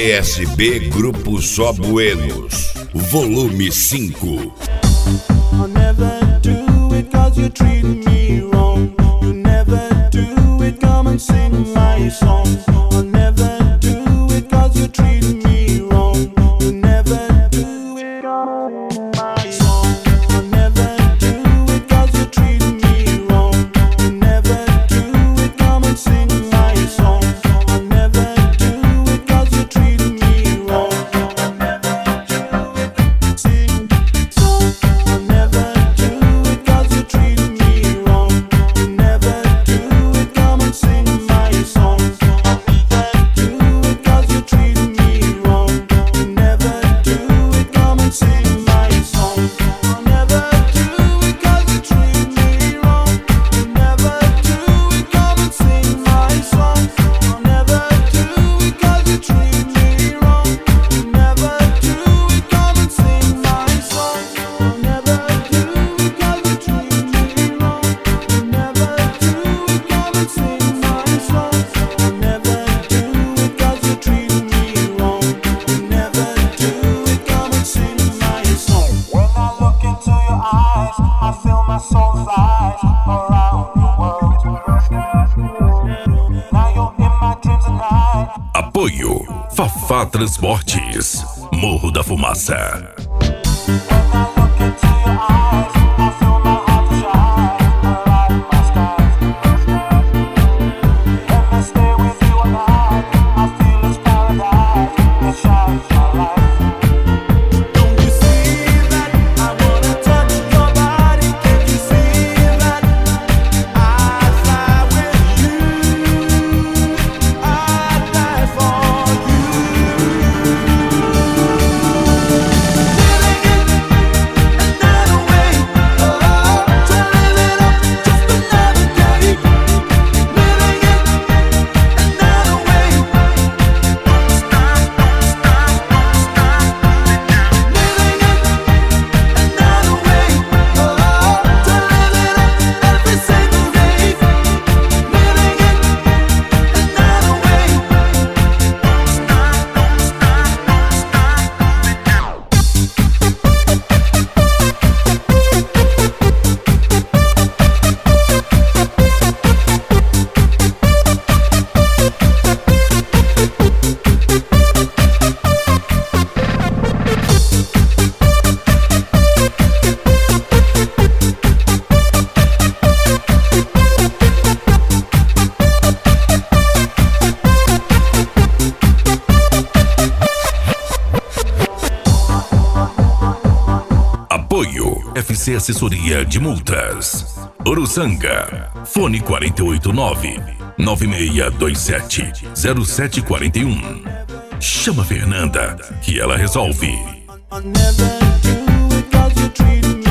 GSB Grupo Só Buenos, volume 5. I'll never do it 'cause you treat me wrong. You never do it, come and sing my song. I'll never do it 'cause you treat me wrong. You never do it, come and sing my song. I'll never do it 'cause you treat me wrong. You never do it, come and sing my song. I'll never do it 'cause you treat me wrong. I'll never do it, sing song. I'll never do it 'cause you treat me wrong. You never do it, come and sing my song. I'll never do it 'cause you treat me wrong. You never do it, come and sing my song. I'll never do it 'cause you treat me wrong. You never do it, come and sing my song. I'll never do it 'cause you treat me wrong. You never do it, come and sing my song. I'll never do it 'cause you treat me wrong. You never do it, come and sing my song. I'll never do it 'cause you treat me wrong. You never do it, come and sing my song. When I look into your eyes, I feel my soul flies around the world. Now you're in my dreams at night. Apoio Fafá Transportes, Morro da Fumaça. When I look into your eyes, I feel my heart shine around my skies. Let me stay with you all night. I feel it's paradise. It shines my light. Don't you see that? I wanna touch your body. Can't you see that? I fly with you. I die for you. Living it another way. Oh, to live it up just another day. Living it another way. Don't stop, don't stop, don't stop. Living it another way. Oh, to live it up every single day. Living it another way. Don't stop, don't stop, Apoio FC Assessoria de Multas. Uruçanga. Fone 489-9627-0741. Chama a Fernanda que ela resolve. I'll never do it 'cause you treat me